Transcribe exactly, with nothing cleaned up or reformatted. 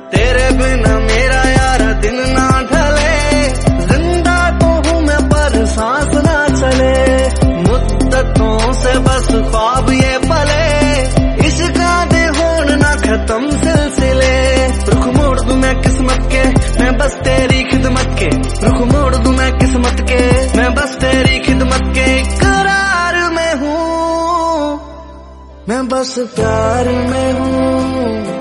तेरे बिना मेरा यारा दिन ना ढले, जिंदा तो हूँ मैं पर सांस ना चले, मुद्दतों से बस ख्वाब ये पले, इश्क़ां दे होण ना खत्म सिलसिले। रुख मोड़ दूं मैं किस्मत के, मैं बस तेरी खिदमत के, रुख मोड़ दूं मैं किस्मत के, मैं बस तेरी खिदमत के। करार में हूँ मैं बस प्यार में हूँ।